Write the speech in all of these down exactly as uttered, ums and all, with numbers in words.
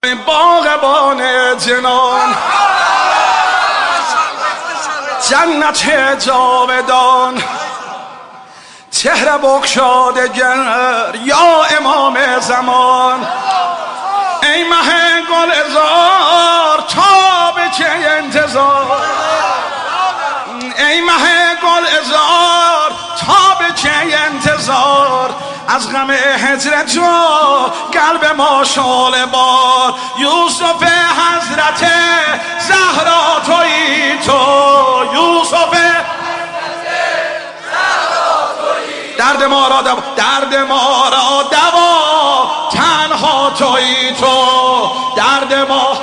باغبان جنان جنت جاودان چهره بگشاده گر یا امام زمان ای مه گلزار تا به چه انتظار ای مه گلزار تا به چه انتظار از غم هجر تو قلب ما شعله بار یوسف حضرت زهرا تویی تو یوسف درد ما را دوا درد ما را دوا تنها تویی تو درد ما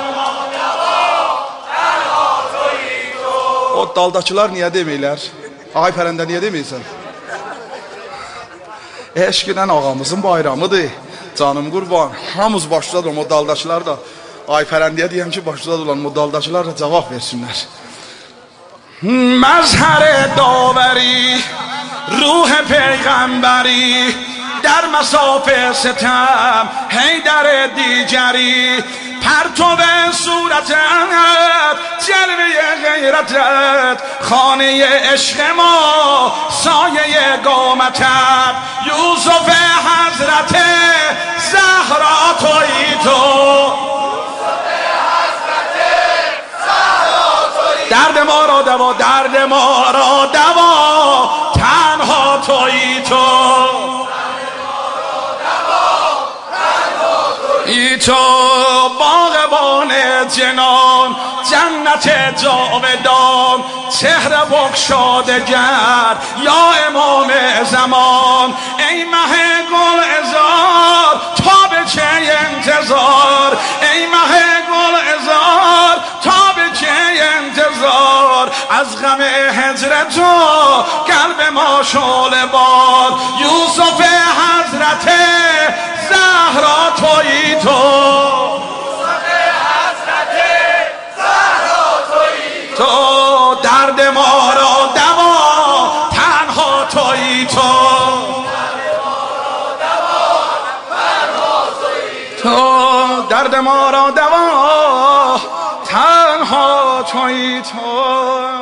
o daldakılar niyə deməylər? Ay Pərəndə niyə deməyirsən? Eşqinən ağamızın bayramıdır. Canım qurban. Hamız başladım o daldakılar da. Ay Pərəndiyə deyəm ki başladı olan o daldakılar da cavab versinlər. Məzhər داوری روح پیغمبری در مسافه ستم حیدر دیگری پرتو صورتت جلوه غیرتت خانه عشق ما سایه قامتت یوسف حضرت زهرا تویی تو درد ما را دوا درد ما را دوا تنها تویی تو ای تو باغبان جنان جنت جاودان چهره بگشاده گر یا امام زمان ای مه گلزار تا به چه انتظار ای مه گلزار تا به چه انتظار از غم هجر تو قلب ما شعله بار یوسف حضرت زهرا تویی تو یوسف حضرت زهرا تویی تو درد ما را دوا تنها تویی تو تو درد ما را دوا تنها تویی تو